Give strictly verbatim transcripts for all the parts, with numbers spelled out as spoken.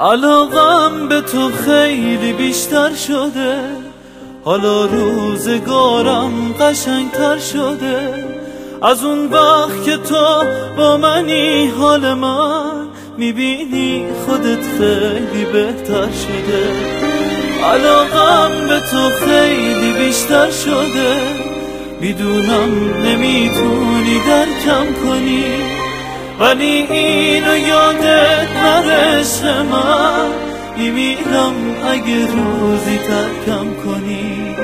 علاقم به تو خیلی بیشتر شده، حالا روزگارم قشنگتر شده. از اون وقت که تو با منی حال من میبینی خودت خیلی بهتر شده. علاقم به تو خیلی بیشتر شده، میدونم نمیتونی درکم کنی، ولی اینو یادت نره عشق من، میمیرم اگه روزی ترکم کنی.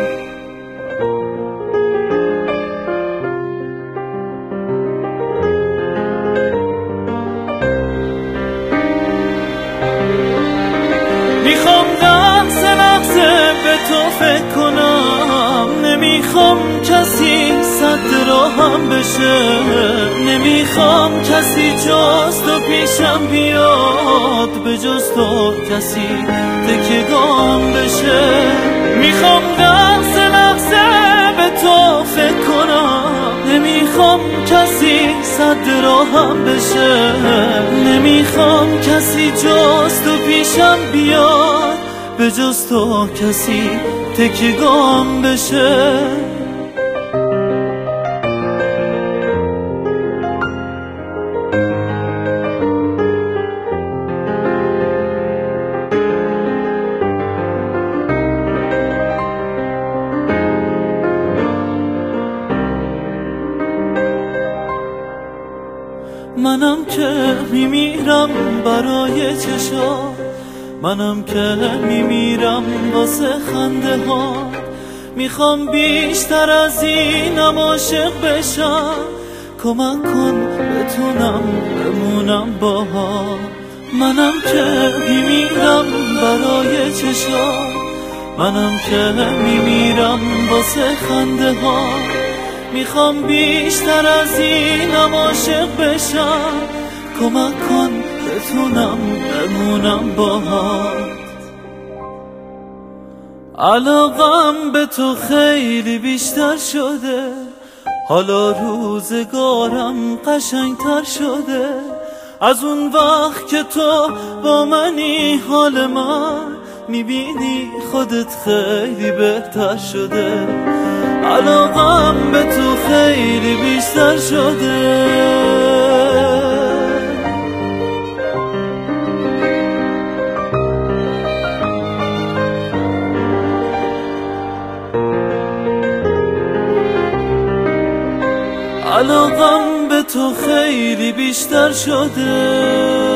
میخوام لحظه لحظه به تو فکر کنم، نمیخوام کسی صد راهم بشه، نمیخوام کسی جز تو پیشم بیاد، به جز تو کسی تکیه‌گام بشه. میخوام لحظه لحظه به تو فکر کنم، نمیخوام کسی صد راهم بشه، نمیخوام کسی جز تو پیشم بیاد، به جز تو کسی تکیه‌گام بشه. منم که میمیرم برای چشا، منم که میمیرم واسه خنده ها، میخوام بیشتر از اینم عاشق بشم، کمک کن بتونم بمونم باها. منم که میمیرم برای چشا، منم که میمیرم واسه خنده ها، میخوام بیشتر از اینم عاشق بشم، کمک کن بتونم بمونم باهات. علاقم به تو خیلی بیشتر شده، حالا روزگارم قشنگتر شده. از اون وقت که تو با منی حال من میبینی خودت خیلی بهتر شده. علاقم به تو خیلی بیشتر شده. علاقم به تو خیلی بیشتر شده.